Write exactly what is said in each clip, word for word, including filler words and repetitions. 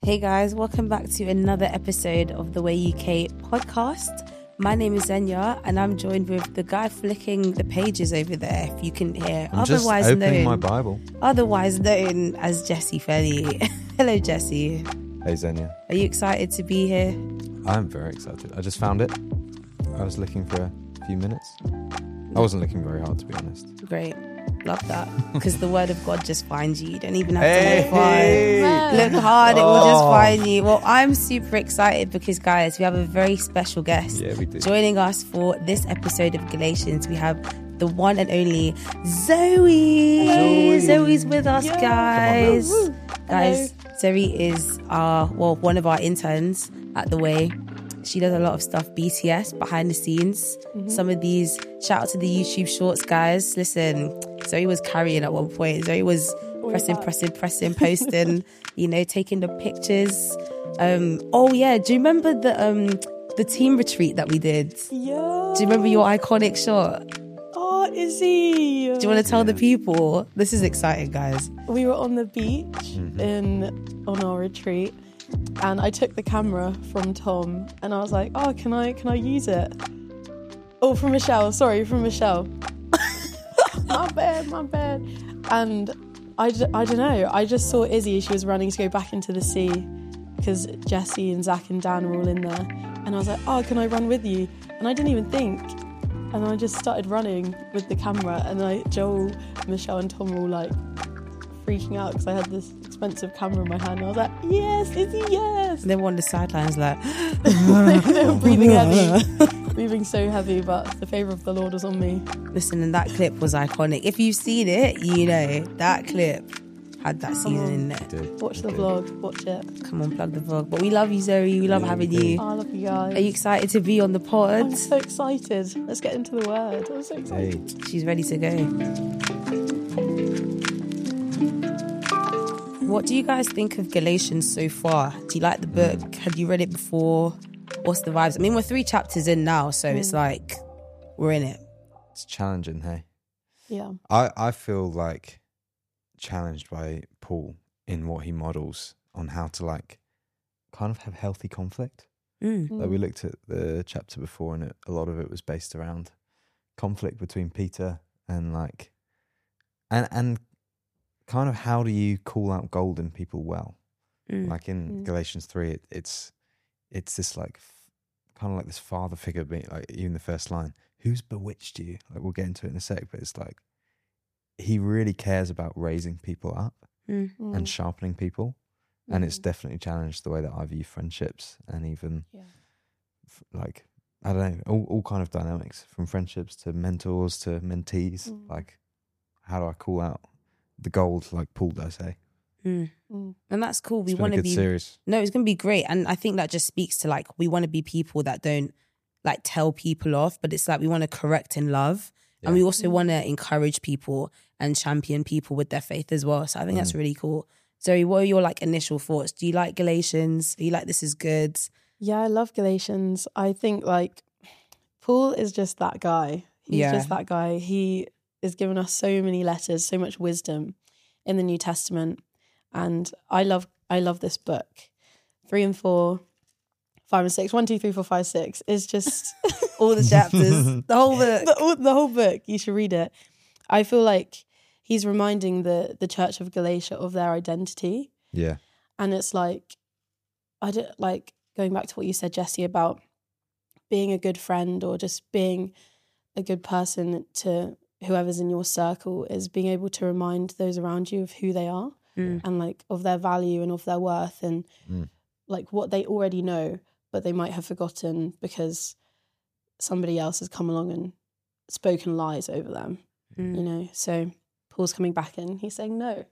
Hey guys, welcome back to another episode of the Way U K podcast. My name is Zenya and I'm joined with the guy flicking the pages over there, if you can hear. I'm otherwise just opening known, my Bible. Otherwise known as Jesse Felly. Hello, Jesse. Hey, Zenya. Are you excited to be here? I'm very excited. I just found it. I was looking for a few minutes. I wasn't looking very hard, to be honest. Great. Love that. Because the word of God just finds you. You don't even have Hey! to look hard. Look hard, it will just find you. Well, I'm super excited because, guys, we have a very special guest. Yeah, we do. Joining us for this episode of Galatians, we have the one and only Zoe. Zoe. Zoe's with us, Yeah. guys. Come on, woo. Guys, Zoe is our, well, one of our interns at The Way. She does a lot of stuff B T S, behind the scenes. Mm-hmm. Some of these, shout out to the YouTube shorts, guys. Listen, Zoe was carrying at one point. Zoe was pressing, back. pressing, pressing, posting, you know, taking the pictures. Um, oh yeah, do you remember the um the team retreat that we did? Yeah. Do you remember your iconic shot? Oh, Izzy. Do you want to tell the Yeah. people? This is exciting, guys. We were on the beach Mm-hmm. in on our retreat, and I took the camera from Tom, and I was like, "Oh, can I can I use it?" Oh, from Michelle. Sorry, from Michelle. my bad, my bad. And I, d- I don't know. I just saw Izzy. She was running to go back into the sea because Jesse and Zach and Dan were all in there, and I was like, "Oh, can I run with you?" And I didn't even think. And I just started running with the camera, and like Joel, Michelle, and Tom were all like freaking out because I had this expensive camera in my hand. And I was like, "Yes, Izzy, yes!" And then one on the sidelines like, They were breathing heavy, breathing so heavy, but the favour of the Lord was on me. listen, and that clip was iconic. If you've seen it, you know that clip had that season in there. Did. Watch the Did. vlog, watch it. Come on, plug the vlog. But we love you, Zoe. We love Yeah, having we do. you. Oh, I love you guys. Are you excited to be on the pod? I'm so excited. Let's get into the word. I'm so excited. Hey. She's ready to go. What do you guys think of Galatians so far? Do you like the book? Had you read it before? What's the vibes? I mean, we're three chapters in now, so it's like we're in it. It's challenging, hey. Yeah. I, I feel like challenged by Paul in what he models on how to like kind of have healthy conflict. Mm. Like we looked at the chapter before and it, a lot of it was based around conflict between Peter and like, and and kind of how do you call out gold in people well? Mm. Like in Mm. Galatians three, it, it's it's this like f- kind of like this father figure, being like even the first line, who's bewitched you? Like we'll get into it in a sec, but it's like he really cares about raising people up Mm. Mm. and sharpening people, and it's Mm. definitely challenged the way that I view friendships and even Yeah. f- like I don't know all all kind of dynamics from friendships to mentors to mentees. Mm. Like how do I call out the gold like Paul does? Hey, Mm. Mm. And that's cool. We it's been want a to good be. series. No, it's going to be great. And I think that just speaks to like, we want to be people that don't like tell people off, but it's like we want to correct in love. And Yeah. we also Mm. want to encourage people and champion people with their faith as well. So I think that's Mm. really cool. Zoe, what are your like initial thoughts? Do you like Galatians? Do you like this is good? Yeah, I love Galatians. I think like Paul is just that guy. He's Yeah. just that guy. He has given us so many letters, so much wisdom in the New Testament. And I love I love this book. Three and four, five and six, one, two, three, four, five, six. It's just All the chapters, the whole book. the, all- the whole book. You should read it. I feel like he's reminding the the church of Galatia of their identity. Yeah, And it's like, I don't like going back to what you said, Jesse, about being a good friend or just being a good person to whoever's in your circle is being able to remind those around you of who they are Mm. and like of their value and of their worth and Mm. like what they already know, but they might have forgotten because somebody else has come along and spoken lies over them, Mm. you know? So Paul's coming back in. He's saying, no,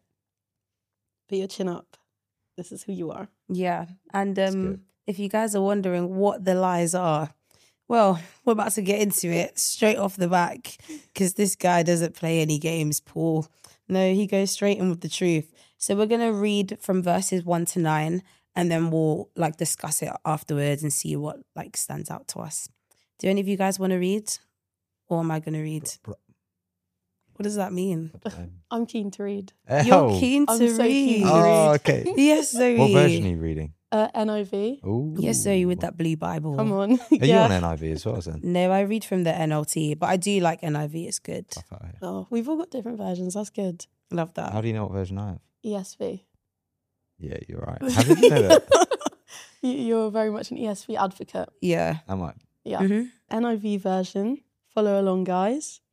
put your chin up. This is who you are. Yeah. And That's um, good. if you guys are wondering what the lies are, well, we're about to get into it straight off the back because this guy doesn't play any games, Paul. No, he goes straight in with the truth. So we're going to read from verses one to nine and then we'll like discuss it afterwards and see what like stands out to us. Do any of you guys want to read? Or am I going to read? What What does that mean? Um, I'm keen to read. You're oh. keen I'm to so keen read. to Oh, read. okay. Yes, Zoe. What version are you reading? Uh, N I V. Ooh. Yes, Zoe, with that blue Bible. Come on. Are you yeah. on N I V as well, then? No, I read from the N L T, but I do like N I V. It's good. I thought I- Oh, we've all got different versions. That's good. Love that. How do you know what version I have? E S V. Yeah, you're right. How did you know that? You- You're very much an E S V advocate. Yeah. Am I? Yeah. Mhm. N I V version. Follow along, guys.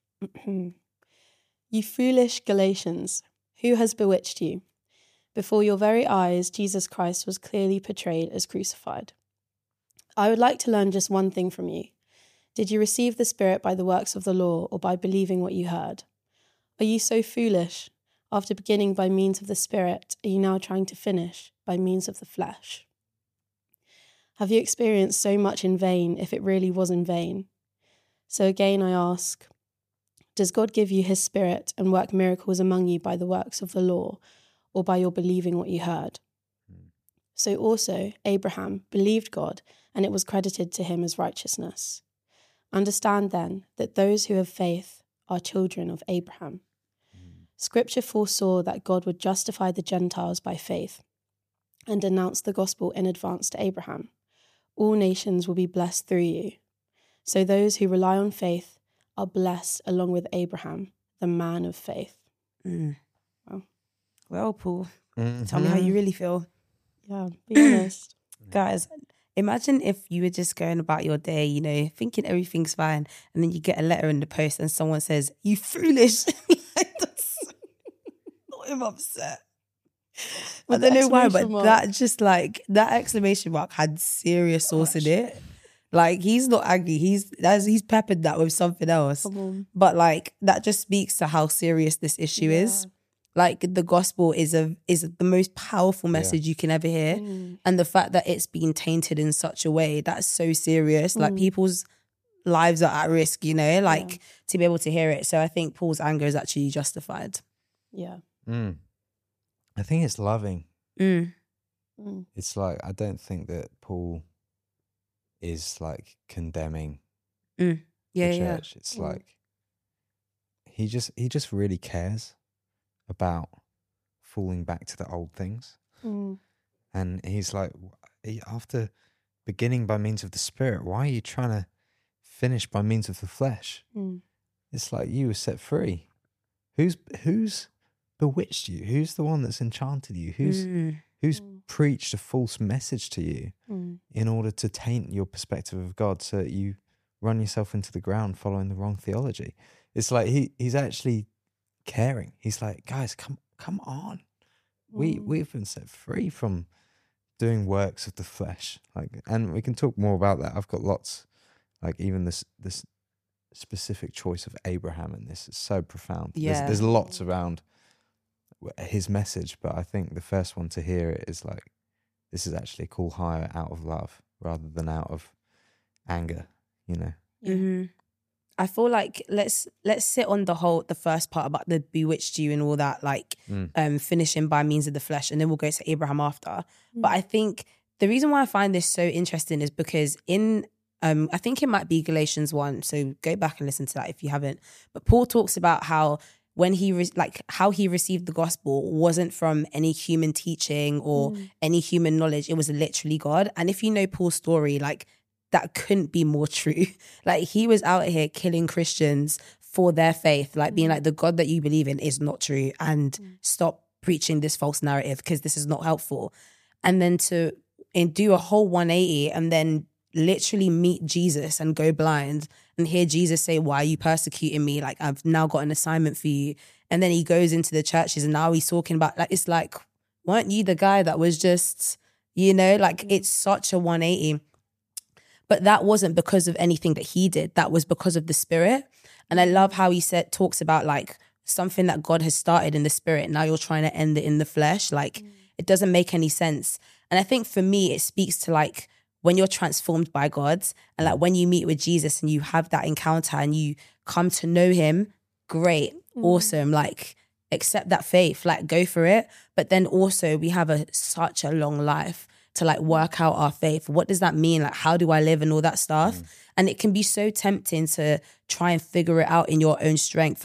You foolish Galatians, who has bewitched you? Before your very eyes, Jesus Christ was clearly portrayed as crucified. I would like to learn just one thing from you. Did you receive the Spirit by the works of the law or by believing what you heard? Are you so foolish? After beginning by means of the Spirit, are you now trying to finish by means of the flesh? Have you experienced so much in vain if it really was in vain? So again I ask, does God give you his Spirit and work miracles among you by the works of the law or by your believing what you heard? So also Abraham believed God, and it was credited to him as righteousness. Understand then that those who have faith are children of Abraham. Scripture foresaw that God would justify the Gentiles by faith and announce the gospel in advance to Abraham. All nations will be blessed through you. So those who rely on faith are blessed along with Abraham, the man of faith. Mm. Wow. Well, Paul, Mm-hmm. tell me how you really feel. Yeah, be honest. Guys, imagine if you were just going about your day, you know, thinking everything's fine, and then you get a letter in the post and someone says, you foolish. Like, that's, I'm upset. I With don't the know why, but exclamation mark. that just like, that exclamation mark had serious sauce in it. Like, he's not angry. He's that's, he's peppered that with something else. Come on. But like, that just speaks to how serious this issue is. Like, the gospel is a is the most powerful message you can ever hear. Mm. And the fact that it's been tainted in such a way, that's so serious. Like, people's lives are at risk, you know, like Yeah. to be able to hear it. So I think Paul's anger is actually justified. Yeah. Mm. I think it's loving. Mm. Mm. It's like, I don't think that Paul is like condemning Yeah, the yeah. church. It's Mm. like, he just, he just really cares about falling back to the old things. Mm. And he's like, "Wh- after beginning by means of the Spirit, why are you trying to finish by means of the flesh? Mm. It's like you were set free. Who's who's bewitched you? Who's the one that's enchanted you? Who's Mm. who's Mm. preached a false message to you Mm. in order to taint your perspective of God so that you run yourself into the ground following the wrong theology? It's like he he's actually caring. He's like, guys, come come on. We Mm. we've been set free from doing works of the flesh. Like, and we can talk more about that. I've got lots, like even this this specific choice of Abraham in this is so profound. Yeah. There's, there's lots around his message, but I think the first one to hear it is like, this is actually a call higher out of love rather than out of anger, you know? Yeah. hmm I feel like let's let's sit on the whole the first part about the bewitched you and all that, like Mm. um finishing by means of the flesh, and then we'll go to Abraham after. Mm. But I think the reason why I find this so interesting is because in um I think it might be Galatians one, so go back and listen to that if you haven't. But Paul talks about how when he re- like how he received the gospel wasn't from any human teaching or Mm. any human knowledge. It was literally God. And if you know Paul's story, like, that couldn't be more true. Like, he was out here killing Christians for their faith, like being like, the God that you believe in is not true, and stop preaching this false narrative because this is not helpful. And then to and do a whole one eighty and then literally meet Jesus and go blind and hear Jesus say, why are you persecuting me? Like, I've now got an assignment for you. And then he goes into the churches and now he's talking about, like, it's like, weren't you the guy that was just, you know, like, it's such a one eighty. But that wasn't because of anything that he did. That was because of the Spirit. And I love how he said, talks about like something that God has started in the Spirit. Now you're trying to end it in the flesh. Like, it doesn't make any sense. And I think for me, it speaks to like when you're transformed by God and like when you meet with Jesus and you have that encounter and you come to know him, great, awesome. Like, accept that faith, like, go for it. But then also we have a such a long life to like work out our faith. What does that mean? Like, how do I live and all that stuff? Mm. And it can be so tempting to try and figure it out in your own strength and re-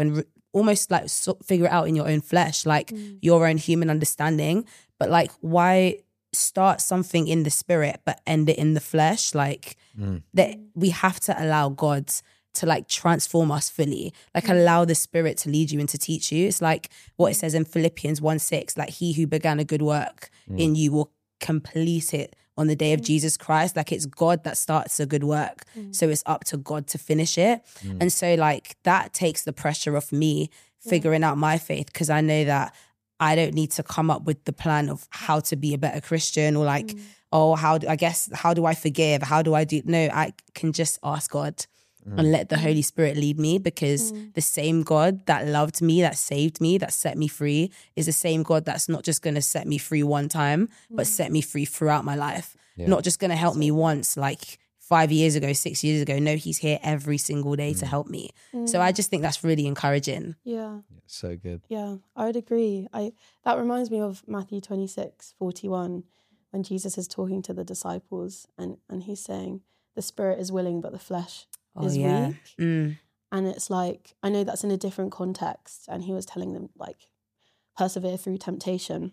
almost like so, figure it out in your own flesh, like Mm. your own human understanding. But like, why start something in the spirit but end it in the flesh? Like Mm. that we have to allow God to like transform us fully, like allow the spirit to lead you and to teach you. It's like what it says in Philippians one six, like he who began a good work in you will complete it on the day of Jesus Christ. Like it's God that starts a good work. So it's up to God to finish it. And so like that takes the pressure off me figuring out my faith, because I know that I don't need to come up with the plan of how to be a better Christian, or like, oh, how do I guess, how do I forgive? How do I do? No, I can just ask God and let the Holy Spirit lead me, because the same God that loved me, that saved me, that set me free is the same God that's not just going to set me free one time, but set me free throughout my life. Yeah. Not just going to help me once, like five years ago, six years ago. No, he's here every single day to help me. So I just think that's really encouraging. Yeah. So good. Yeah, I would agree. I that reminds me of Matthew twenty-six forty-one, when Jesus is talking to the disciples and, and he's saying, the spirit is willing, but the flesh Oh, is yeah. weak. Mm. And it's like, I know that's in a different context. And he was telling them, like, persevere through temptation.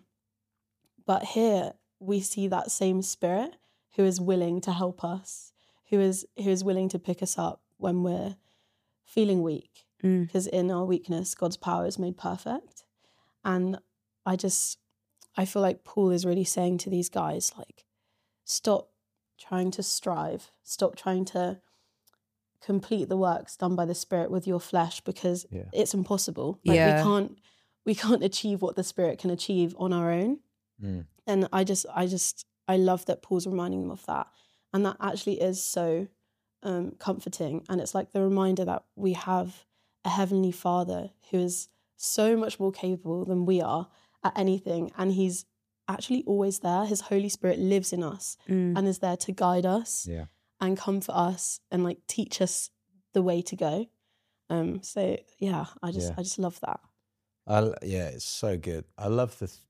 But here we see that same spirit who is willing to help us, who is who is willing to pick us up when we're feeling weak. Mm. Because in our weakness, God's power is made perfect. And I just, I feel like Paul is really saying to these guys, like, stop trying to strive, stop trying to complete the works done by the Spirit with your flesh, because Yeah. it's impossible. Like Yeah. we can't, we can't achieve what the Spirit can achieve on our own. Mm. And I just, I just, I love that Paul's reminding them of that. And that actually is so um, comforting. And it's like the reminder that we have a Heavenly Father who is so much more capable than we are at anything. And he's actually always there. His Holy Spirit lives in us Mm. and is there to guide us Yeah. and comfort us and like teach us the way to go. Um, so yeah, I just, Yeah. I just love that. I l yeah, it's so good. I love the th-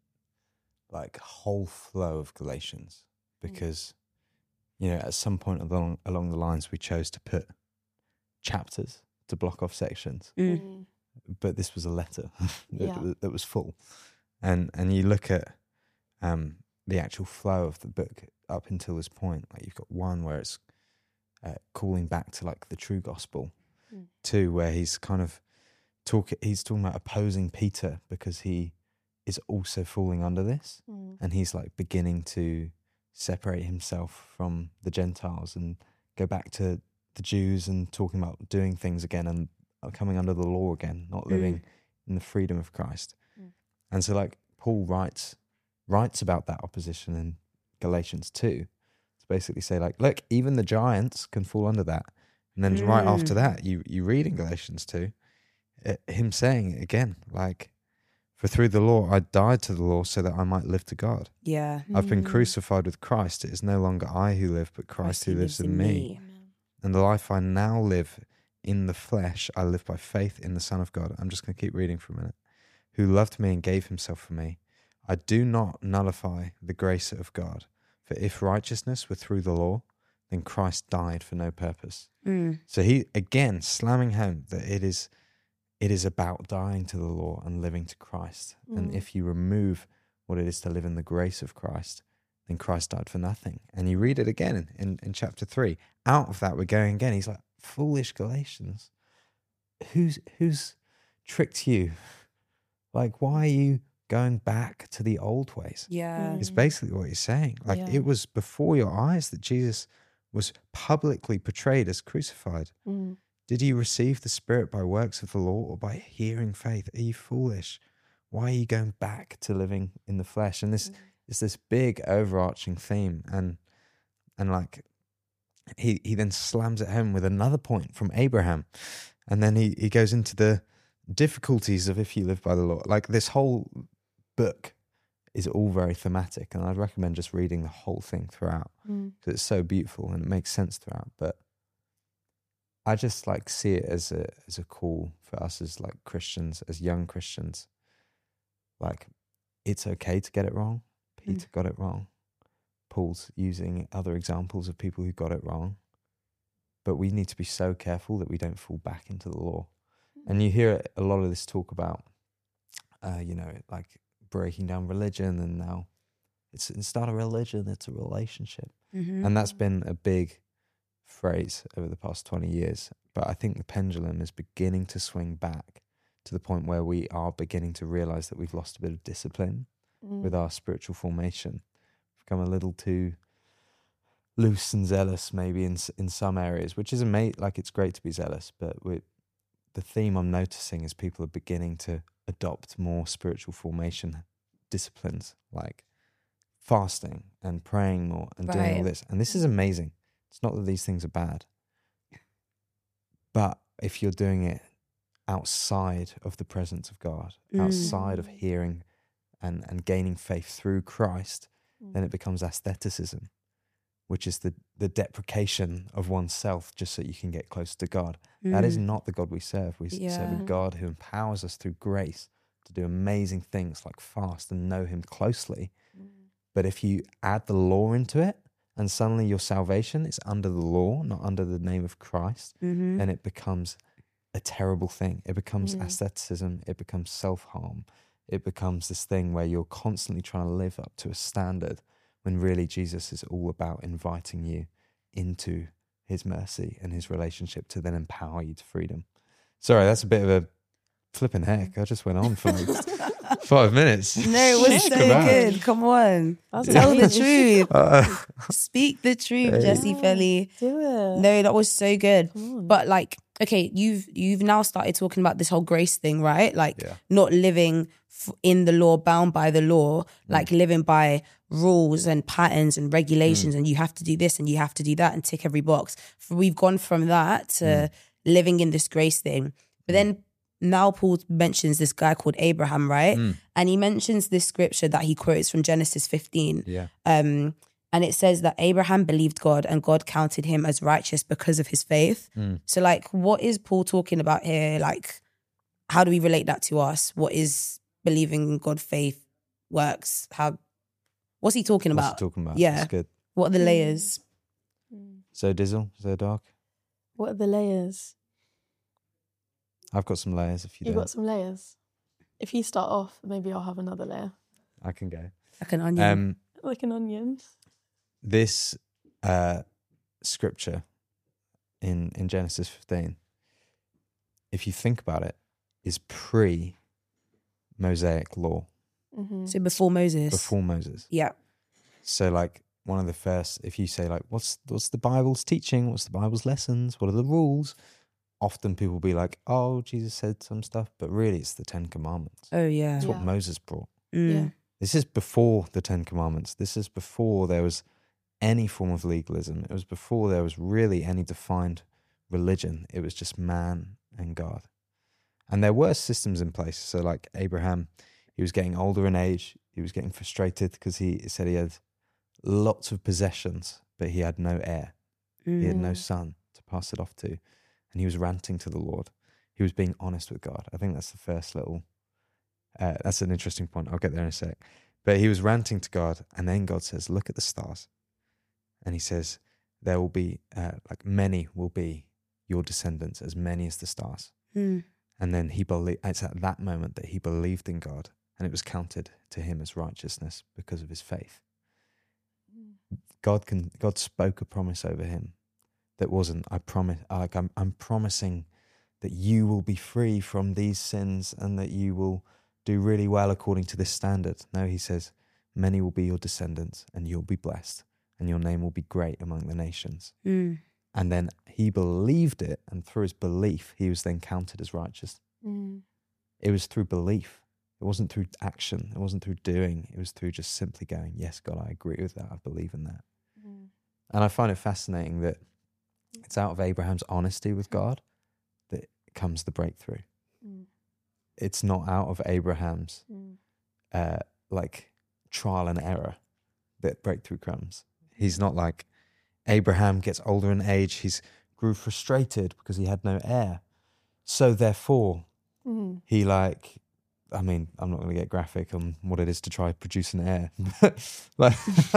like whole flow of Galatians, because you know at some point along along the lines we chose to put chapters to block off sections, Mm. Mm. but this was a letter that, Yeah. that- that was full, and and you look at um the actual flow of the book up until this point. Like you've got one where it's uh, calling back to like the true gospel, Mm. two where he's kind of talk he's talking about opposing Peter because he is also falling under this, Mm. and he's like beginning to separate himself from the Gentiles and go back to the Jews and talking about doing things again and coming under the law again, not living in the freedom of Christ. Mm. And so like Paul writes writes about that opposition in Galatians two to basically say like, look, even the giants can fall under that. And then right after Mm. that, you you read in Galatians two, uh, him saying it again, like, for through the law I died to the law so that I might live to God. Yeah. I've been Mm. crucified with Christ. It is no longer I who live, but Christ who lives in me. And the life I now live in the flesh, I live by faith in the Son of God. I'm just going to keep reading for a minute. Who loved me and gave himself for me. I do not nullify the grace of God. For if righteousness were through the law, then Christ died for no purpose. Mm. So he, again, slamming home that it is it is about dying to the law and living to Christ. And Mm. if you remove what it is to live in the grace of Christ, then Christ died for nothing. And you read it again in, in, in chapter three. Out of that, we're going again. He's like, foolish Galatians. Who's who's tricked you? Like, why are you going back to the old ways? Yeah. It's Mm. basically what he's saying. Like, Yeah. it was before your eyes that Jesus was publicly portrayed as crucified. Mm. Did you receive the Spirit by works of the law or by hearing faith? Are you foolish? Why are you going back to living in the flesh? And this is this big overarching theme. And and like he he then slams it home with another point from Abraham. And then he, he goes into the difficulties of if you live by the law. Like this whole book is all very thematic. And I'd recommend just reading the whole thing throughout, Mm. because it's so beautiful and it makes sense throughout. But I just like see it as a as a call for us as like Christians, as young Christians. Like, it's okay to get it wrong. Peter got it wrong. Paul's using other examples of people who got it wrong. But we need to be so careful that we don't fall back into the law. And you hear a lot of this talk about, uh, you know, like breaking down religion, and now it's, it's not a religion, it's a relationship. Mm-hmm. And that's been a big phrase over the past twenty years. But I think the pendulum is beginning to swing back to the point where we are beginning to realize that we've lost a bit of discipline Mm. with our spiritual formation. We've become a little too loose and zealous maybe in in some areas, which is amazing. Like, it's great to be zealous, but we the theme I'm noticing is people are beginning to adopt more spiritual formation disciplines, like fasting and praying more and doing all Right. this. And this is amazing. It's not that these things are bad, but if you're doing it outside of the presence of God, Mm. outside of hearing and, and gaining faith through Christ, Mm. then it becomes aestheticism, which is the, the deprecation of oneself just so you can get close to God. That is Mm. not the God we serve. We s- serve Yeah. a God who empowers us through grace to do amazing things like fast and know him closely. Mm. But if you add the law into it, and suddenly your salvation is under the law, not under the name of Christ, Mm-hmm. then it becomes a terrible thing. It becomes Mm. aestheticism. It becomes self-harm. It becomes this thing where you're constantly trying to live up to a standard, when really Jesus is all about inviting you into his mercy and his relationship to then empower you to freedom. Sorry, that's a bit of a flipping heck. I just went on for like five minutes. No, it was Shit. so Come on. good. Come on. That's Tell the amazing. truth. Uh, Speak the truth, Hey. Jesse Yeah. Felly. Do it. No, that was so good. Come on. But like, okay, you've you've now started talking about this whole grace thing, right? Like Yeah. not living f- in the law, bound by the law, like living by rules and patterns and regulations, and you have to do this and you have to do that and tick every box. F- We've gone from that to living in this grace thing. But then now Paul mentions this guy called Abraham, right? Mm. And he mentions this scripture that he quotes from Genesis fifteen. yeah. Um, and it says that Abraham believed God and God counted him as righteous because of his faith. Mm. So like, what is Paul talking about here? Like, how do we relate that to us? What is believing in God faith works? How, what's he talking What's he about? talking about? Yeah. That's good. What are the layers? Mm. So Dizzle, is there dark? What are the layers? I've got some layers if you You've don't. got some layers. If you start off, maybe I'll have another layer. I can go. Like an onion. Um, Like an onion. this uh, scripture in, in Genesis fifteen, if you think about it, is pre-Mosaic law, Mm-hmm. so before Moses. before Moses. Yeah. So like one of the first, if you say like, what's what's the Bible's teaching? What's the Bible's lessons? What are the rules? Often people will be like, oh, Jesus said some stuff, but really it's the Ten Commandments. Oh yeah. It's what Yeah. Moses brought. Mm. Yeah. This is before the Ten Commandments. This is before there was any form of legalism. It was before there was really any defined religion. It was just man and God. And there were systems in place. So like Abraham, he was getting older in age. He was getting frustrated because he said he had lots of possessions, but he had no heir. He had no Mm. son to pass it off to. And he was ranting to the Lord. He was being honest with God. I think that's the first little, uh, that's an interesting point. I'll get there in a sec. But he was ranting to God. And then God says, look at the stars. And he says, there will be, uh, like many will be your descendants, as many as the stars. Mm. And then he believed, it's at that moment that he believed in God, and it was counted to him as righteousness because of his faith. God can, God spoke a promise over him that wasn't, I promise, like I'm, I'm promising that you will be free from these sins and that you will do really well according to this standard. No, he says, many will be your descendants and you'll be blessed and your name will be great among the nations. Mm. And then he believed it, and through his belief, he was then counted as righteous. Mm. It was through belief. It wasn't through action. It wasn't through doing. It was through just simply going, yes, God, I agree with that. I believe in that. Mm. And I find it fascinating that it's out of Abraham's honesty with God that comes the breakthrough. Mm. It's not out of Abraham's Mm. uh, like trial and error that breakthrough comes. He's not like Abraham gets older in age. He's grew frustrated because he had no heir. So therefore, Mm. he like I mean, I'm not going to get graphic on what it is to try produce an heir. Like,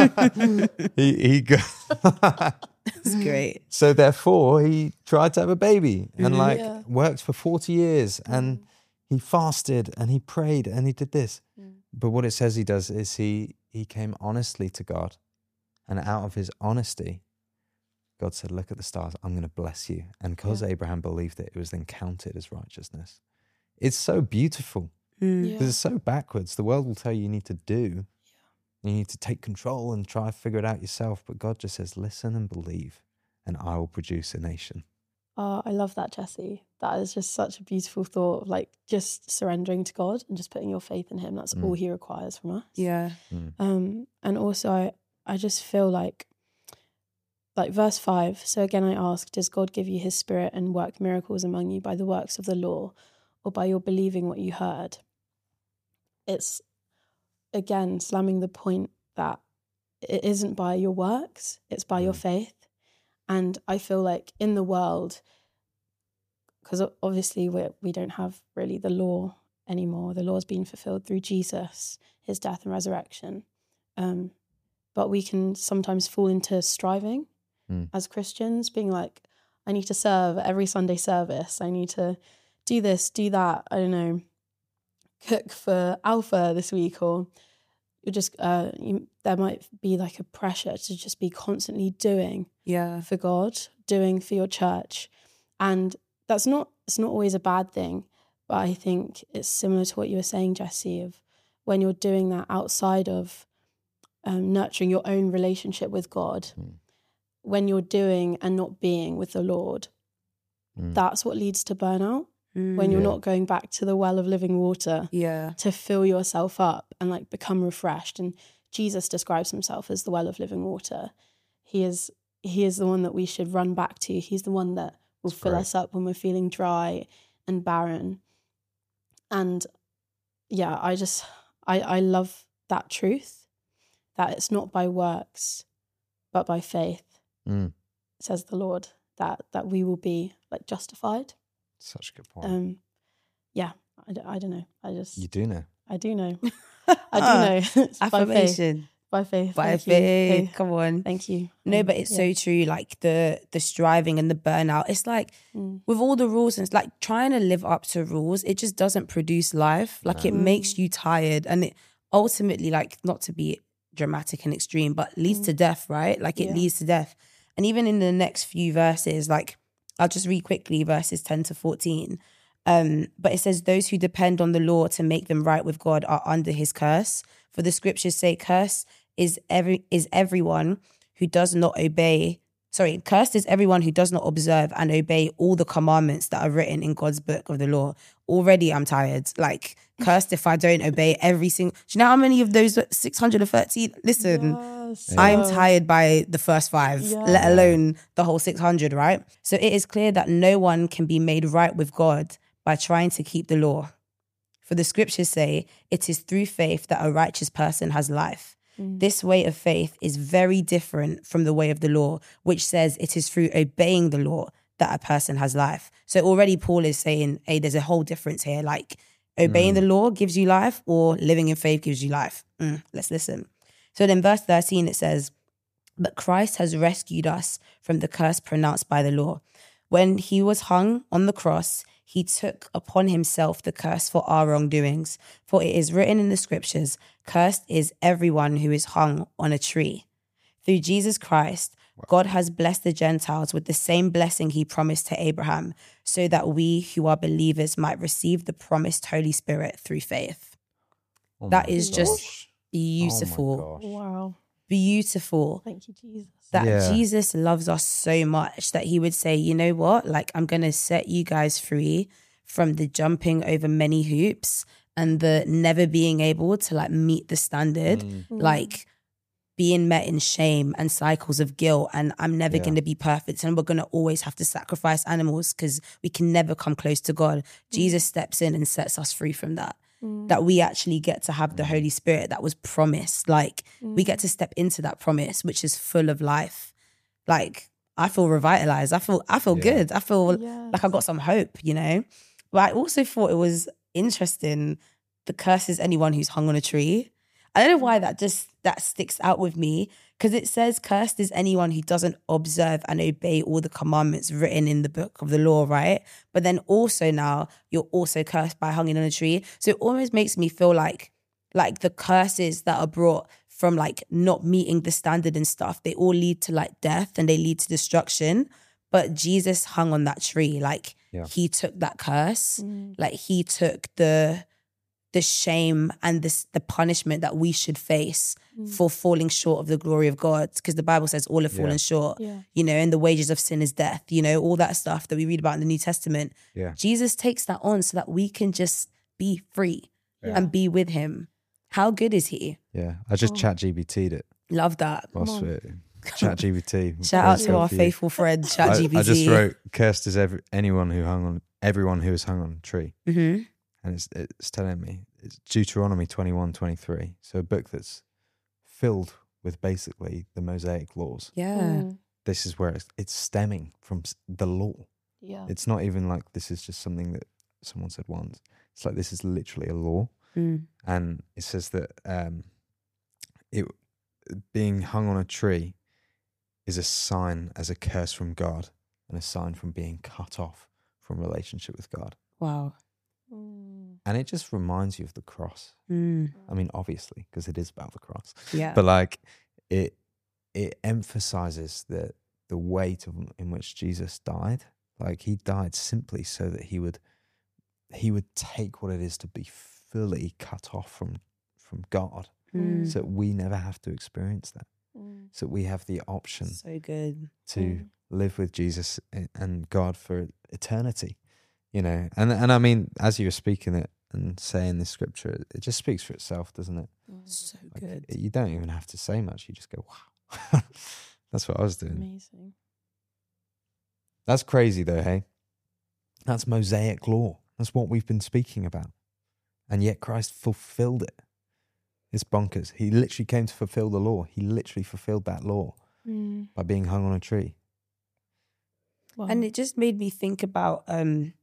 he he go- That's great. so therefore he tried to have a baby and like Yeah. worked for forty years and he fasted and he prayed and he did this. But what it says he does is he he came honestly to God, and out of his honesty, God said, look at the stars, I'm going to bless you. And because Yeah. Abraham believed it, it was then counted as righteousness. It's so beautiful. Mm. Yeah. Because it's so backwards. The world will tell you you need to do. You need to take control and try to figure it out yourself. But God just says, listen and believe, and I will produce a nation. Oh, I love that, Jesse. That is just such a beautiful thought of like just surrendering to God and just putting your faith in him. That's Mm. all he requires from us. Yeah. Mm. Um, and also I, I just feel like like verse five, so again I ask, does God give you his spirit and work miracles among you by the works of the law or by your believing what you heard? It's again slamming the point that it isn't by your works, it's by your Mm. faith. And I feel like in the world, because obviously we we don't have really the law anymore. The law's been fulfilled through Jesus, his death and resurrection. Um, but we can sometimes fall into striving Mm. as Christians, being like, I need to serve at every Sunday service. I need to do this, do that. I don't know, cook for Alpha this week, or you're just uh, you, there might be like a pressure to just be constantly doing Yeah. for God, doing for your church. And that's not, it's not always a bad thing, but I think it's similar to what you were saying, Jesse, of when you're doing that outside of um, nurturing your own relationship with God, Mm. when you're doing and not being with the Lord, Mm. that's what leads to burnout. Mm. When you're Yeah. not going back to the well of living water Yeah. to fill yourself up and like become refreshed. And Jesus describes himself as the well of living water. He is he is the one that we should run back to. He's the one that will That's fill great. us up when we're feeling dry and barren. And yeah, I just I, I love that truth, that it's not by works, but by faith, Mm. says the Lord, that that we will be like justified. Such a good point. Um, yeah, I, d- I don't know. I just you do know. I do know. I do know. It's by faith. Affirmation. By faith. By Thank you. faith. Faith. Come on. Thank you. No, Um, but it's yeah. so true. Like the the striving and the burnout. It's like Mm. with all the rules and it's like trying to live up to rules, it just doesn't produce life. Like it No. makes you tired, and it ultimately, like, not to be dramatic and extreme, but leads to death, right? Like it Yeah. leads to death. And even in the next few verses, like I'll just read quickly verses ten to fourteen. Um, but it says, those who depend on the law to make them right with God are under his curse. For the scriptures say, curse is every is everyone who does not obey. Sorry, cursed is everyone who does not observe and obey all the commandments that are written in God's book of the law. Already I'm tired. Like, cursed if I don't obey every single. Do you know how many of those six hundred thirteen? Listen, Yes. I'm Oh. tired by the first five, Yeah. let alone the whole six hundred, right? So it is clear that no one can be made right with God by trying to keep the law. For the scriptures say, it is through faith that a righteous person has life. Mm. This way of faith is very different from the way of the law, which says it is through obeying the law that a person has life. So already Paul is saying, hey, there's a whole difference here. Like obeying the law gives you life, or living in faith gives you life. Mm, let's listen. So then verse thirteen, it says, but Christ has rescued us from the curse pronounced by the law. When he was hung on the cross, he took upon himself the curse for our wrongdoings. For it is written in the scriptures, cursed is everyone who is hung on a tree. Through Jesus Christ, God has blessed the Gentiles with the same blessing he promised to Abraham, so that we who are believers might receive the promised Holy Spirit through faith. Oh That my is just gosh. Beautiful. Oh my gosh. Wow. Beautiful. Thank you, Jesus. That Yeah. Jesus loves us so much that he would say, you know what? Like, I'm going to set you guys free from the jumping over many hoops and the never being able to like meet the standard, Mm. like being met in shame and cycles of guilt. And I'm never Yeah. going to be perfect. And we're going to always have to sacrifice animals because we can never come close to God. Jesus steps in and sets us free from that. That we actually get to have the Holy Spirit that was promised. Like we get to step into that promise, which is full of life. Like I feel revitalized. I feel I feel Yeah. good. I feel Yes. like I got some hope, you know. But I also thought it was interesting the curse is anyone who's hung on a tree. I don't know why that just, that sticks out with me, because it says cursed is anyone who doesn't observe and obey all the commandments written in the book of the law, right? But then also now you're also cursed by hanging on a tree. So it almost makes me feel like, like the curses that are brought from like not meeting the standard and stuff, they all lead to like death and they lead to destruction. But Jesus hung on that tree. Like Yeah. he took that curse. Mm. Like he took the the shame and this the punishment that we should face Mm. for falling short of the glory of God. Because the Bible says all have fallen Yeah. short. Yeah. You know, and the wages of sin is death. You know, all that stuff that we read about in the New Testament. Yeah. Jesus takes that on so that we can just be free Yeah. and be with him. How good is he? Yeah. I just Oh. chat G B T'd it. Love that. Whilst on. we're- Chat G B T. Shout out Praise to God our for you. faithful friend, I, ChatGPT. I just wrote, cursed is every, anyone who hung on, everyone who is hung on a tree. Mm-hmm. And it's it's telling me, it's Deuteronomy twenty-one, twenty-three. So a book that's filled with basically the Mosaic laws. Yeah. Mm. This is where it's, it's stemming from s- the law. Yeah. It's not even like this is just something that someone said once. It's like this is literally a law. Mm. And it says that um, it being hung on a tree is a sign as a curse from God and a sign from being cut off from relationship with God. Wow. Mm. And it just reminds you of the cross. Mm. I mean, obviously, because it is about the cross. Yeah. But like it it emphasizes the the weight of, in which Jesus died. Like he died simply so that he would he would take what it is to be fully cut off from from God, Mm. so that we never have to experience that. Mm. So we have the option So good. to Mm. live with Jesus and- and God for eternity, you know. And and I mean, as you were speaking it and saying this scripture, it just speaks for itself, doesn't it? Mm. So Like, good. you don't even have to say much. You just go, wow. That's what I was doing. Amazing. That's crazy though, hey? That's Mosaic law. That's what we've been speaking about. And yet Christ fulfilled it. It's bonkers. He literally came to fulfill the law. He literally fulfilled that law Mm. by being hung on a tree. Wow. And it just made me think about um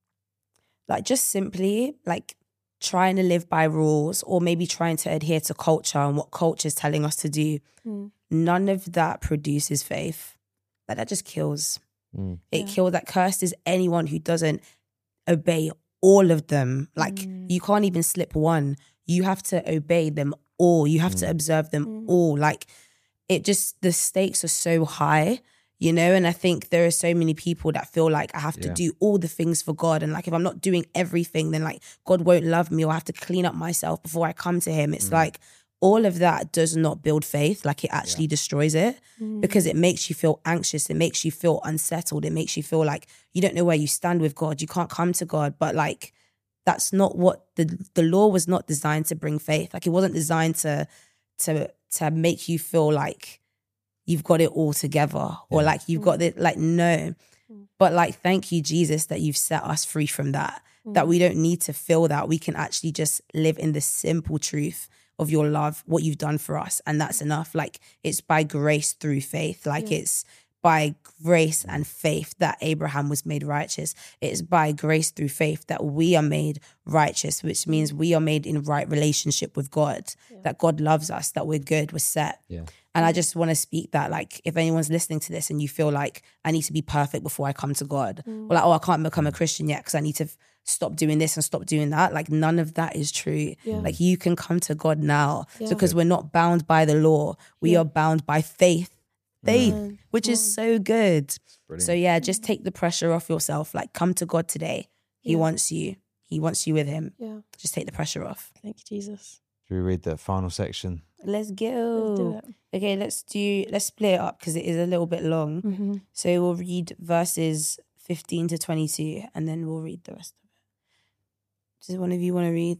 like just simply like trying to live by rules or maybe trying to adhere to culture and what culture is telling us to do. Mm. None of that produces faith. Like that just kills. Mm. It Yeah. kills. That cursed is anyone who doesn't obey all of them. Like Mm. you can't even slip one. You have to obey them all. You have to Mm. observe them Mm. all. Like it just, the stakes are so high, you know? And I think there are so many people that feel like I have to Yeah. do all the things for God. And like, if I'm not doing everything, then like God won't love me or I have to clean up myself before I come to him. It's Mm. like all of that does not build faith. Like it actually destroys it Mm. because it makes you feel anxious. It makes you feel unsettled. It makes you feel like you don't know where you stand with God. You can't come to God. But like, that's not what the the law was not designed to bring faith. Like it wasn't designed to to to make you feel like you've got it all together or Yeah. like you've got it. Like no, Mm. but like thank you Jesus that you've set us free from that. That Mm. we don't need to feel that. We can actually just live in the simple truth of your love, what you've done for us, and that's enough. Like it's by grace through faith. Like Yeah. it's by grace and faith that Abraham was made righteous. It's by grace through faith that we are made righteous, which means we are made in right relationship with God, Yeah. that God loves us, that we're good, we're set. Yeah. And I just want to speak that, like, if anyone's listening to this and you feel like I need to be perfect before I come to God, Mm. or like, oh, I can't become a Christian yet because I need to f- stop doing this and stop doing that. Like, none of that is true. Yeah. Like, you can come to God now Yeah. because we're not bound by the law. We Yeah. are bound by faith, faith, Mm. which is Mm. so good. Brilliant. So yeah, just take the pressure off yourself. Like, come to God today. He Yeah. wants you. He wants you with him. Yeah. Just take the pressure off. Thank you, Jesus. Should we read the final section? Let's go. Let's do it. Okay, let's do, let's split it up because it is a little bit long. Mm-hmm. So we'll read verses fifteen to twenty-two and then we'll read the rest of it. Does one of you want to read?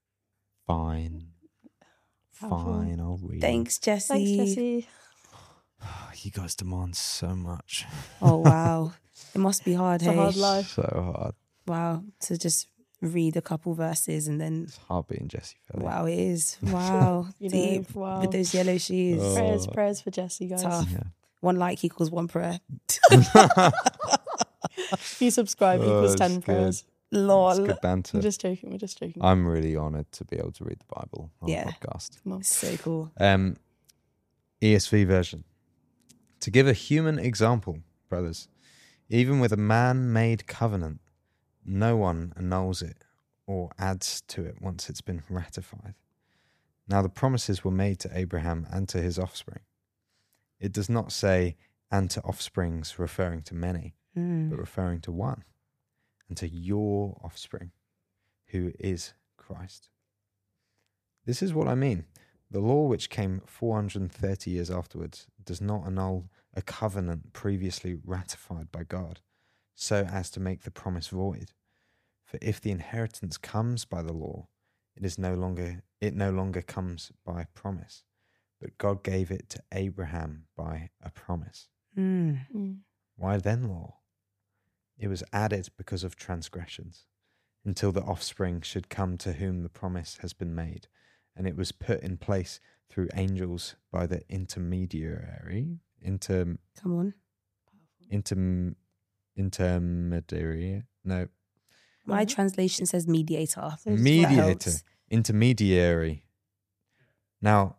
Fine. Powerful. Fine, I'll read. Thanks, Jessie. Thanks, Jessie. You guys demand so much. Oh, wow. It must be hard, It's a hey? hard life. So hard. Wow. To just read a couple verses and then, It's hard being Jesse Philly. wow, it is. Wow. You Deep. know, wow. With those yellow shoes. Oh. Prayers, prayers for Jessie, guys. Tough. Yeah. One like equals one prayer. If you subscribe, Oh, equals that's ten good. prayers. Lol. It's good banter. I'm just joking. We're just joking. I'm really honoured to be able to read the Bible on Yeah. a podcast. Come on. So cool. Um, E S V version. To give a human example, brothers, even with a man-made covenant, no one annuls it or adds to it once it's been ratified. Now the promises were made to Abraham and to his offspring. It does not say, and to offsprings, referring to many, Mm. but referring to one, and to your offspring, who is Christ. This is what I mean. The law, which came four hundred thirty years afterwards, does not annul a covenant previously ratified by God, so as to make the promise void. For if the inheritance comes by the law, it is no longer it no longer comes by promise, but God gave it to Abraham by a promise. Mm. Mm. Why then law? It was added because of transgressions, until the offspring should come to whom the promise has been made, and it was put in place through angels by the intermediary, inter, Come on. inter, intermediary, no, My Yeah. translation says mediator. So it's mediator, helps. intermediary. Now,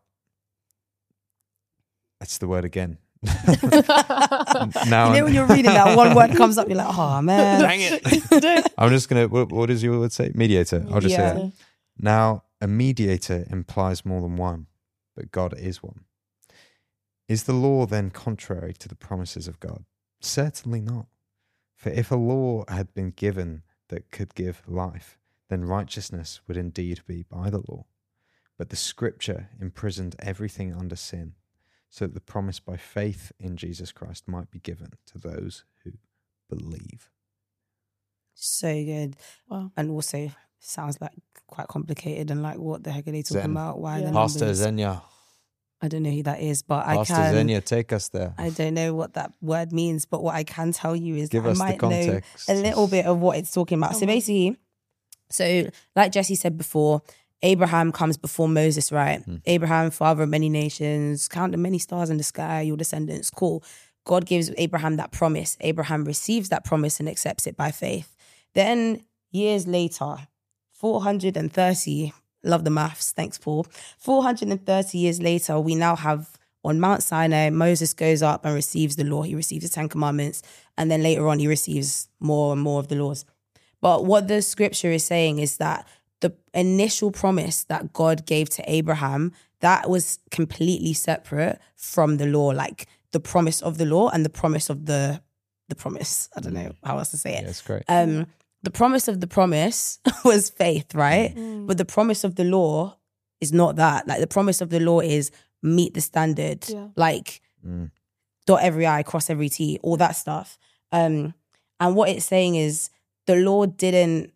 that's the word again. Now You know when you're reading that, one word comes up, you're like, oh man. Dang it. I'm just going to, what, what does your word say? Mediator. I'll just say Yeah. that. Now, a mediator implies more than one, but God is one. Is the law then contrary to the promises of God? Certainly not. For if a law had been given that could give life, then righteousness would indeed be by the law. But the scripture imprisoned everything under sin, so that the promise by faith in Jesus Christ might be given to those who believe. So good. Wow. And also sounds like quite complicated and like, what the heck are they talking Zen. about? Why Yeah. the Pastor numbers? Zenya. I don't know who that is, but Pastor I can. Zenya, take us there. I don't know what that word means, but what I can tell you is Give that I us the might know context. a little bit of what it's talking about. Come So on. basically, so like Jesse said before, Abraham comes before Moses, right? Hmm. Abraham, father of many nations, count the many stars in the sky, your descendants, cool. God gives Abraham that promise. Abraham receives that promise and accepts it by faith. Then years later, four hundred thirty, love the maths, thanks Paul. four hundred thirty years later, we now have on Mount Sinai, Moses goes up and receives the law. He receives the Ten Commandments. And then later on, he receives more and more of the laws. But what the scripture is saying is that the initial promise that God gave to Abraham, that was completely separate from the law, like the promise of the law and the promise of the the promise. I don't know how else to say it. Yeah, it's great. Um, the promise of the promise was faith, right? Mm. But the promise of the law is not that. Like the promise of the law is meet the standard, Yeah. like Mm. dot every I, cross every T, all that stuff. Um, and what it's saying is the law didn't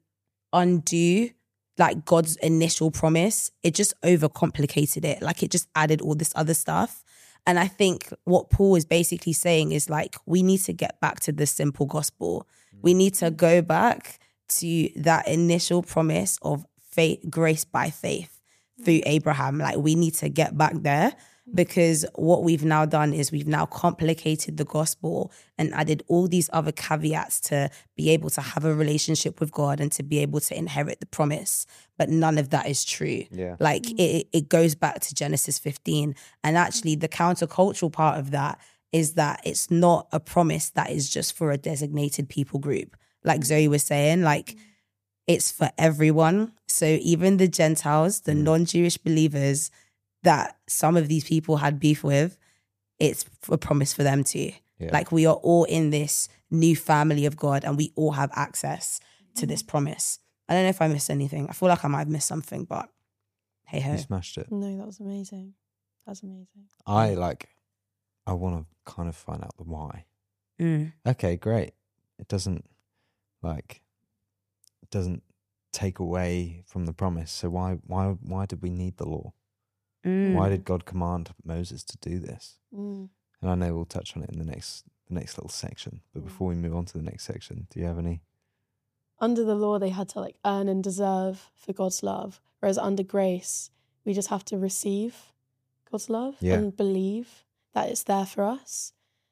undo like God's initial promise. It just overcomplicated it. Like it just added all this other stuff. And I think what Paul is basically saying is like, we need to get back to the simple gospel. We need to go back to that initial promise of faith, grace by faith through Abraham. Like we need to get back there, because what we've now done is we've now complicated the gospel and added all these other caveats to be able to have a relationship with God and to be able to inherit the promise. But none of that is true. Yeah. Like it, it goes back to Genesis fifteen. And actually the countercultural part of that is that it's not a promise that is just for a designated people group. Like Zoe was saying, like it's for everyone. So even the Gentiles, the non-Jewish believers that some of these people had beef with, it's a promise for them too. Yeah. Like we are all in this new family of God and we all have access to this promise. I don't know if I missed anything. I feel like I might have missed something, but hey ho. You smashed it. No, that was amazing. That's amazing. I like, I want to kind of find out the why. Mm. Okay, great. It doesn't like, it doesn't take away from the promise. So why, why, why did we need the law? Mm. Why did God command Moses to do this? Mm. And I know we'll touch on it in the next, the next little section. But before we move on to the next section, do you have any? Under the law, they had to like earn and deserve for God's love. Whereas under grace, we just have to receive God's love Yeah. and believe that it's there for us.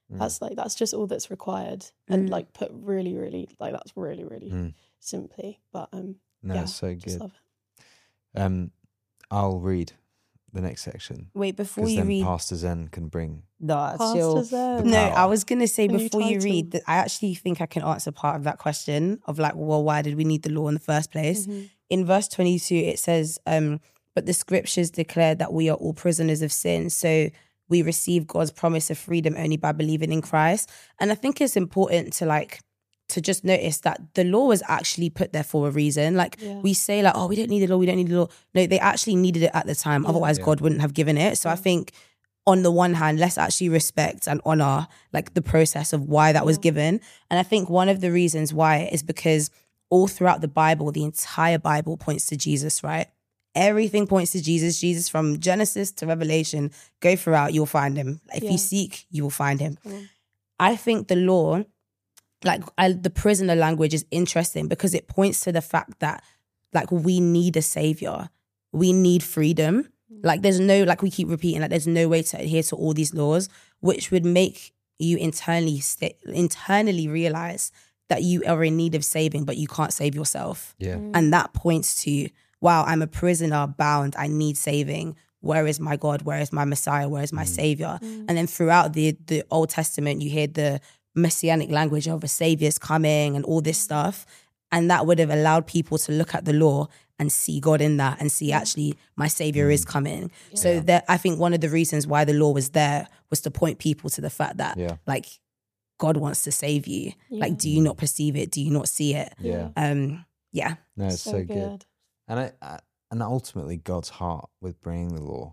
Mm. That's like that's just all that's required, and Mm. like put really, really like that's really, really Mm. simply. But um, No, yeah, it's so just good. love it. Um, I'll read the next section Wait, before because you then read, Pastor Zen can bring. no, Pastor chill. Zen. No, power. I was gonna say A new before you title. read that, I actually think I can answer part of that question of like, well, why did we need the law in the first place? Mhm. In verse twenty-two, it says, um, "But the scriptures declare that we are all prisoners of sin, so we receive God's promise of freedom only by believing in Christ." And I think it's important to like to just notice that the law was actually put there for a reason. Like Yeah. we say, like, oh, we don't need the law, we don't need the law. No, they actually needed it at the time. Yeah. Otherwise, Yeah. God wouldn't have given it. So I Yeah. think on the one hand, let's actually respect and honor like the process of why that was Yeah. given. And I think one of the reasons why is because all throughout the Bible, the entire Bible points to Jesus, right? Everything points to Jesus. Jesus from Genesis to Revelation, go throughout, you'll find him. If Yeah. you seek, you will find him. Come on. I think the law, like I, the prisoner language is interesting because it points to the fact that like we need a savior. We need freedom. Like there's no, like we keep repeating, like there's no way to adhere to all these laws, which would make you internally st- internally realize that you are in need of saving, but you can't save yourself. Yeah. And that points to, wow, I'm a prisoner bound. I need saving. Where is my God? Where is my Messiah? Where is my Savior? And then throughout the, the Old Testament, you hear the messianic language of a Savior's coming and all this stuff. And that would have allowed people to look at the law and see God in that and see actually my Savior is coming. So that I think one of the reasons why the law was there was to point people to the fact that Yeah. like God wants to save you. Yeah. Like, do you not perceive it? Do you not see it? Yeah. Um, yeah. No, it's so, good. And I, I and ultimately God's heart with bringing the law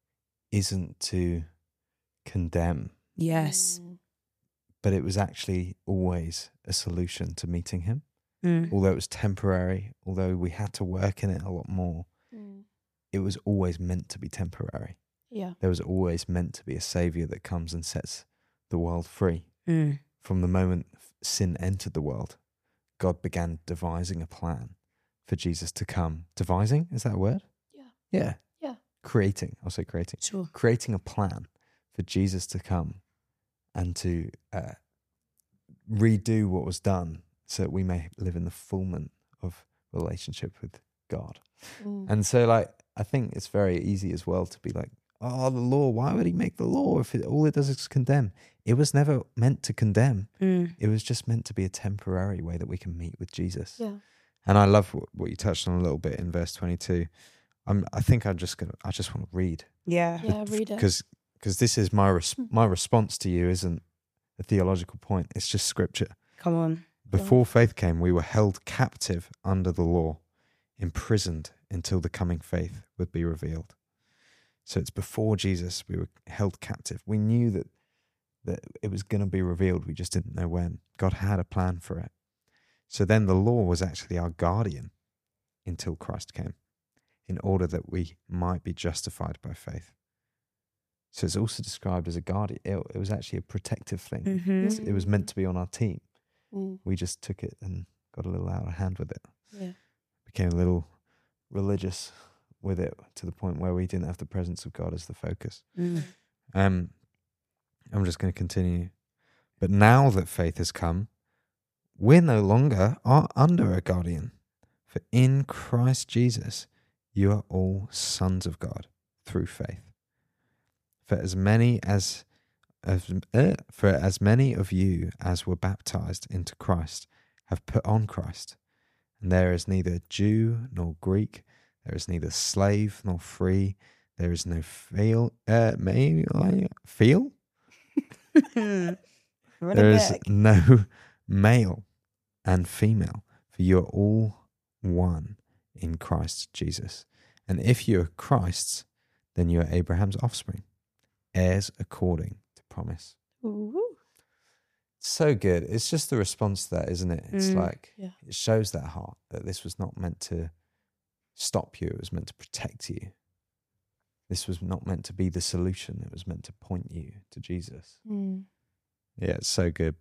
isn't to condemn, Yes. Mm. but it was actually always a solution to meeting him. Mm. Although it was temporary, although we had to work in it a lot more, Mm. it was always meant to be temporary. Yeah. There was always meant to be a savior that comes and sets the world free. Mm. From the moment sin entered the world, God began devising a plan for Jesus to come. Devising, is that a word? Yeah. Yeah. Yeah. Creating, I'll say creating. Sure. Creating a plan for Jesus to come and to uh, redo what was done so that we may live in the fulfillment of relationship with God. Mm. And so, like, I think it's very easy as well to be like, oh, the law, why would he make the law if it, all it does is condemn? It was never meant to condemn. Mm. It was just meant to be a temporary way that we can meet with Jesus. Yeah. And I love what, what you touched on a little bit in verse twenty-two. I'm, I think I'm just gonna. I just want to read Yeah. Yeah. Read it. because because this is my res- my response to you isn't a theological point. It's just scripture. Come on. Before faith came, we were held captive under the law, imprisoned until the coming faith would be revealed. So it's before Jesus we were held captive. We knew that that it was going to be revealed. We just didn't know when. God had a plan for it. So then the law was actually our guardian until Christ came, in order that we might be justified by faith. So it's also described as a guardian. It, it was actually a protective thing. Mm-hmm. It was meant to be on our team. Mm. We just took it and got a little out of hand with it. Yeah. Became a little religious with it to the point where we didn't have the presence of God as the focus. Mm. Um, I'm just going to continue. But now that faith has come, we're no longer are under a guardian. For in Christ Jesus, you are all sons of God through faith. For as many as, as uh, for as many of you as were baptized into Christ have put on Christ. And there is neither Jew nor Greek, there is neither slave nor free, there is no feel, uh, male, feel? Run There it is back. no male and female, for you are all one in Christ Jesus. And if you are Christ's, then you are Abraham's offspring, heirs according to promise. Ooh. So good. It's just the response to that, isn't it? It's Mm. like, Yeah. it shows that heart that this was not meant to stop you. It was meant to protect you. This was not meant to be the solution. It was meant to point you to Jesus. Mm. Yeah, it's so good.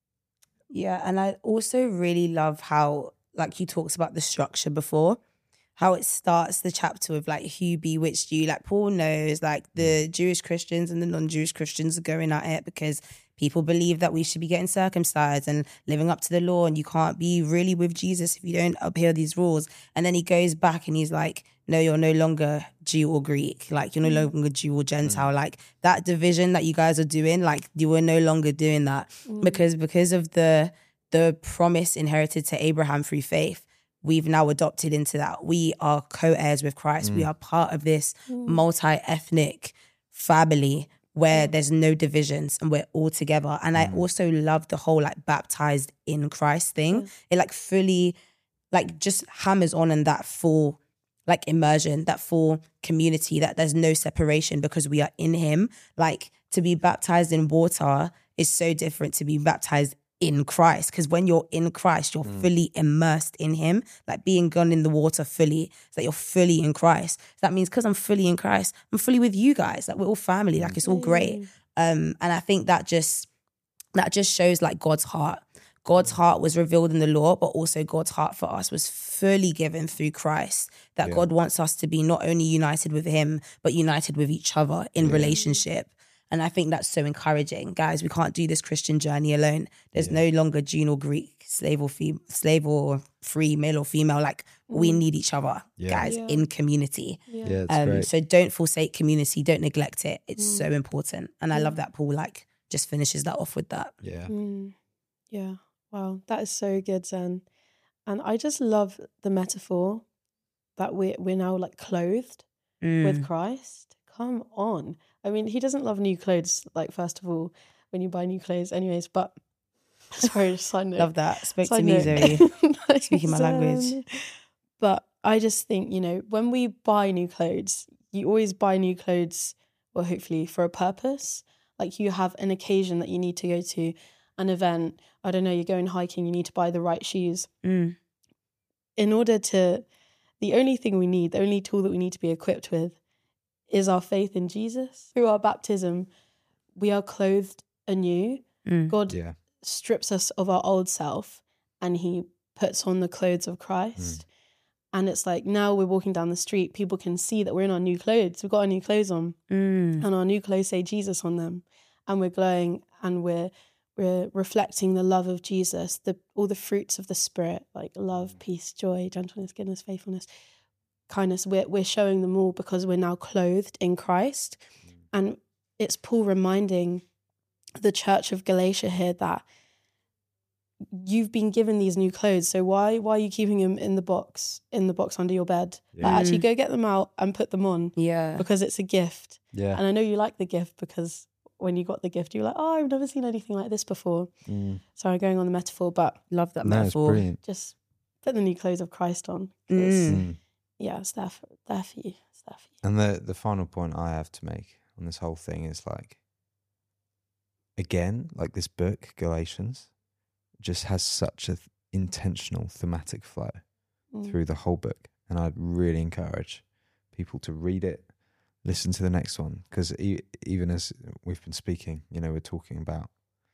Yeah, and I also really love how, like you talked about the structure before. how it starts the chapter with like who bewitched you. Like Paul knows like the Jewish Christians and the non-Jewish Christians are going at it because people believe that we should be getting circumcised and living up to the law, and you can't be really with Jesus if you don't adhere these rules. And then he goes back and he's like, no, you're no longer Jew or Greek. Like, you're no longer Jew or Gentile. Like, that division that you guys are doing, like, you were no longer doing that. Mm. Because because of the the promise inherited to Abraham through faith, we've now adopted into that. We are co-heirs with Christ. Mm. We are part of this Mm. multi-ethnic family where there's no divisions and we're all together. And I also love the whole like baptized in Christ thing. Yeah. It like fully like just hammers on in that full like immersion, that full community, that there's no separation because we are in him. Like to be baptized in water is so different to be baptized in Christ, because when you're in Christ, you're Mm. fully immersed in him, like being gone in the water fully, so that you're fully in Christ. So that means because I'm fully in Christ, I'm fully with you guys. Like we're all family, like it's all great. Um, and I think that just that just shows like God's heart. God's heart was revealed in the law, but also God's heart for us was fully given through Christ. That Yeah. God wants us to be not only united with him, but united with each other in Yeah. relationship. And I think that's so encouraging. Guys, we can't do this Christian journey alone. There's Yeah. no longer Jew or Greek, slave or fem- slave or free, male or female. Like we Mm. need each other, Yeah. guys, Yeah. in community. Yeah. Yeah, it's Um, great. so don't forsake community, don't neglect it. It's Mm. so important. And I Yeah. love that Paul like just finishes that off with that. Yeah. Mm. Yeah. Wow. That is so good, Zen. And I just love the metaphor that we're, we're now like clothed Mm. with Christ. Come on. I mean, he doesn't love new clothes, like, first of all, when you buy new clothes, anyways. But, sorry, side note. Love that. Spoke to Side me, note. Zoe. Speaking my Zen. language. But I just think, you know, when we buy new clothes, you always buy new clothes, well, hopefully for a purpose. Like you have an occasion that you need to go to, an event. I don't know, you're going hiking, you need to buy the right shoes. Mm. In order to, the only thing we need, the only tool that we need to be equipped with is our faith in Jesus. Through our baptism, we are clothed anew. Mm. God Yeah. strips us of our old self and he puts on the clothes of Christ. And it's like now we're walking down the street, people can see that we're in our new clothes. We've got our new clothes on Mm. and our new clothes say Jesus on them. And we're glowing and we're we're reflecting the love of Jesus, the all the fruits of the Spirit, like love, peace, joy, gentleness, goodness, faithfulness, kindness. We're we're showing them all because we're now clothed in Christ. And it's Paul reminding the church of Galatia here that you've been given these new clothes. So why why are you keeping them in the box, in the box under your bed? Like, Yeah. actually go get them out and put them on Yeah. because it's a gift. Yeah. And I know you like the gift because when you got the gift, you were like, oh, I've never seen anything like this before. Mm. Sorry, going on the metaphor, but Love that No, it's metaphor. brilliant. just put the new clothes of Christ on. 'Cause, Mm. Mm. Yeah, it's there for, there for you. It's there for you. And the the final point I have to make on this whole thing is like, again, like this book, Galatians, just has such a th- intentional thematic flow Mm. through the whole book. And I'd really encourage people to read it, listen to the next one, because e- even as we've been speaking, you know, we're talking about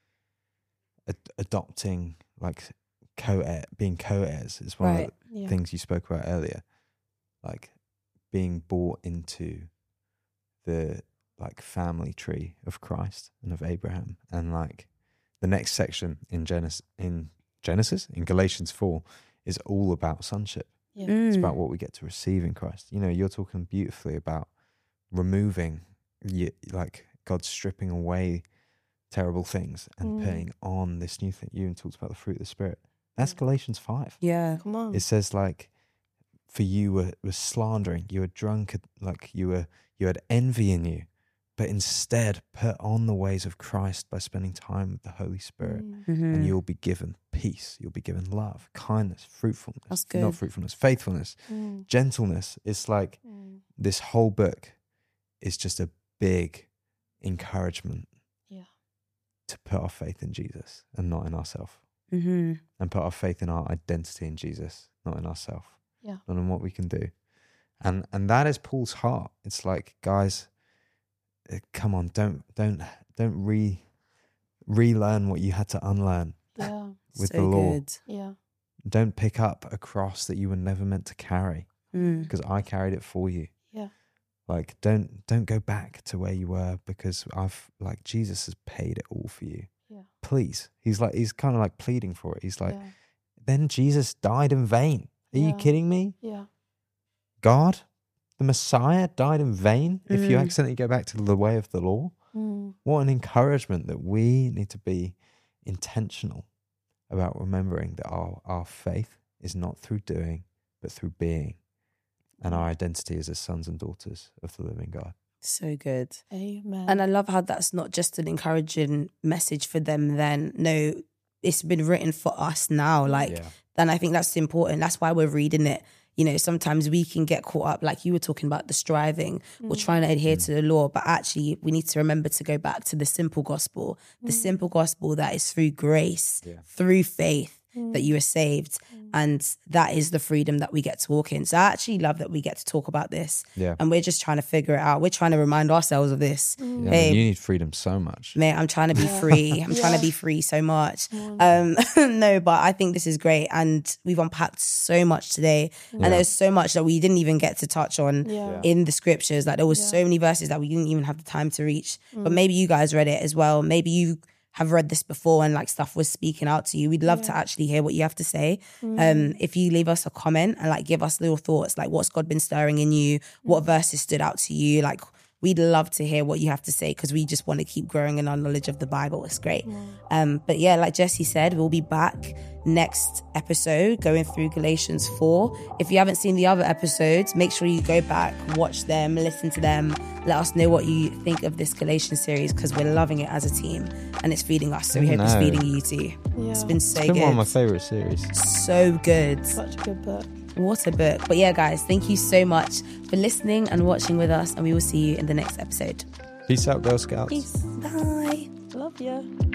ad- adopting, like co-heir, being co-heirs. It's one Right. of the Yeah. things you spoke about earlier, like being brought into the like family tree of Christ and of Abraham. And like the next section in Genesis, in Genesis, in Galatians four, is all about sonship. Yeah. It's Mm. about what we get to receive in Christ. You know, you're talking beautifully about removing, you, like God stripping away terrible things and Mm. putting on this new thing. You even talked about the fruit of the Spirit. That's Yeah. Galatians five. Yeah. Come on. It says like, for you were, were slandering, you were drunk, like you were, you had envy in you, but instead put on the ways of Christ by spending time with the Holy Spirit. Mm. Mhm. And you'll be given peace. You'll be given love, kindness, fruitfulness. That's Not good. fruitfulness, faithfulness, Mm. gentleness. It's like Mm. this whole book is just a big encouragement Yeah. to put our faith in Jesus and not in ourselves. Mhm. And put our faith in our identity in Jesus, not in ourselves. Yeah. Not in what we can do. And and that is Paul's heart. It's like, guys, uh, come on, don't don't don't re relearn what you had to unlearn Yeah. with so the law. good. Yeah. Don't pick up a cross that you were never meant to carry. Mm. because I carried it for you. Yeah. Like, don't don't go back to where you were, because I've like Jesus has paid it all for you. Yeah. Please. He's like he's kind of like pleading for it. He's like, yeah. then Jesus died in vain. Are you Yeah. kidding me? Yeah. God, the Messiah, died in vain if you Mm. accidentally go back to the way of the law? Mm. What an encouragement that we need to be intentional about remembering that our, our faith is not through doing, but through being. And our identity is as sons and daughters of the living God. So good. Amen. And I love how that's not just an encouraging message for them then. No, it's been written for us now. Like, Yeah. and I think that's important. That's why we're reading it. You know, sometimes we can get caught up, like you were talking about, the striving or trying to adhere to the law. But actually, we need to remember to go back to the simple gospel, the simple gospel that is through grace, Yeah. through faith, that you are saved. And that is the freedom that we get to walk in. So I actually love that we get to talk about this. Yeah. And we're just trying to figure it out. We're trying to remind ourselves of this. Yeah, Hey, man, you need freedom so much. mate, I'm trying to be free. I'm trying Yeah. to be free so much. Um, no, but I think this is great. And we've unpacked so much today. Yeah. And there's so much that we didn't even get to touch on Yeah. in the scriptures. Like there was so many verses that we didn't even have the time to reach. But maybe you guys read it as well. Maybe you have read this before and like stuff was speaking out to you. We'd love to actually hear what you have to say. Um, if you leave us a comment and like give us little thoughts, like what's God been stirring in you? What verses stood out to you? Like we'd love to hear what you have to say, because we just want to keep growing in our knowledge of the Bible. It's great. Um, but yeah, like Jesse said, we'll be back next episode going through Galatians four. If you haven't seen the other episodes, make sure you go back, watch them, listen to them. Let us know what you think of this Galatians series, because we're loving it as a team and it's feeding us. So we I hope it's know. feeding you too. Yeah. It's been so It's been good. one of my favourite series. So good. Such a good book. What a book. But yeah, guys, thank you so much for listening and watching with us, and we will see you in the next episode. Peace out, Girl Scouts. Peace. Bye. Love you.